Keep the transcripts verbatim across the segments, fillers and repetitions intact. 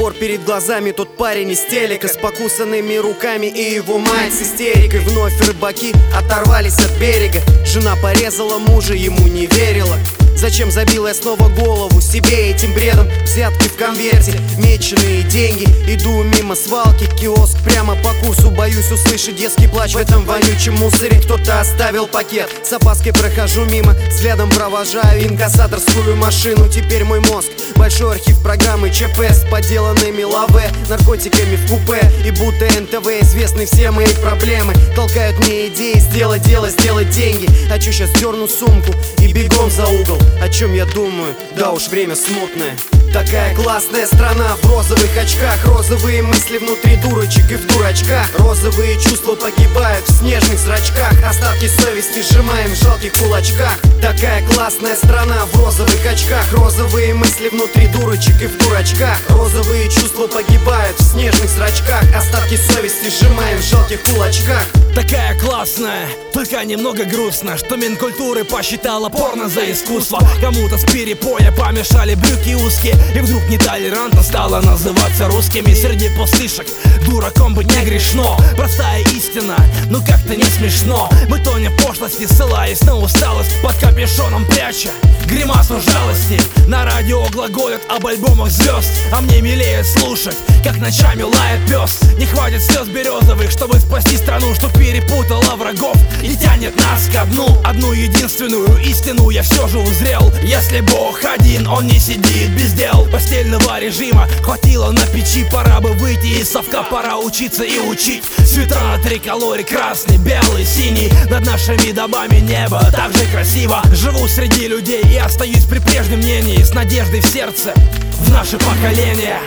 забор перед глазами тот парень из телека с покусанными руками и его мать с истерикой. Вновь рыбаки оторвались от берега. Жена порезала мужа, ему не верила. Зачем забила я снова голову себе этим бредом? Взятки в конверте, меченые деньги. Иду мимо свалки, киоск прямо по курсу. Боюсь услышать детский плач в этом вонючем мусоре. Кто-то оставил пакет, с опаской прохожу мимо. Взглядом провожаю инкассаторскую машину. Теперь мой мозг большой архив программы ЧП с подделанными лаве, наркотиками в купе. И будто эн тэ вэ известны все мои проблемы. Толкают мне идеи сделать дело, сделать деньги. Хочу сейчас дерну сумку и бегом за угол. О чем я думаю? Да уж, время смутное. Такая классная страна в розовых очках. Розовые мысли внутри дурочек и в дурачках. Розовые чувства погибают в снежных зрачках. Остатки совести сжимаем в жалких кулачках. Такая классная страна в розовых очках. Розовые мысли внутри дурочек и в дурачках. Розовые чувства погибают в снежных зрачках. Остатки совести сжимаем в жалких кулачках. Такая классная, только немного грустно, что Минкультуры посчитала порно за искусство. Кому-то с перепоя помешали брюки узкие, и вдруг нетолерантно стало называться русскими. Среди пустышек дураком быть не грешно. Простая истина, ну как-то не смешно. Мы тонем в пошлости, ссылаясь на усталость, под капюшоном пряча гримасу жалости. На радио глаголят об альбомах звезд, а мне милее слушать, как ночами лает пес. Не хватит слез березовых, чтобы спасти страну, что перепутала врагов и тянет нас ко дну. Одну единственную истину я все же узрел: если Бог один, он не сидит без дел. Постельного режима хватило на печи, пора бы выйти из совка, пора учиться и учить. Свитера на триколоре, красный, белый, синий. Над нашими домами небо так же красиво. Живу среди людей и остаюсь при прежнем мнении, с надеждой в сердце в наше поколение.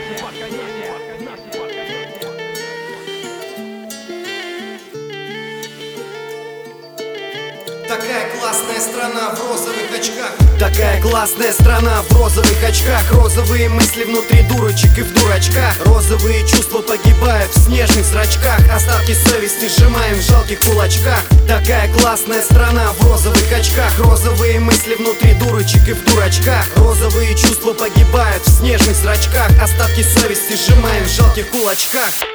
Такая классная страна в розовых очках. Такая классная страна в розовых очках. Розовые мысли внутри дурочек и в дурачках. Розовые чувства погибают в снежных зрачках. Остатки совести сжимаем в жалких кулачках. Такая классная страна в розовых очках. Розовые мысли внутри дурочек и в дурачках. Розовые чувства погибают в снежных зрачках. Остатки совести сжимаем в жалких кулачках.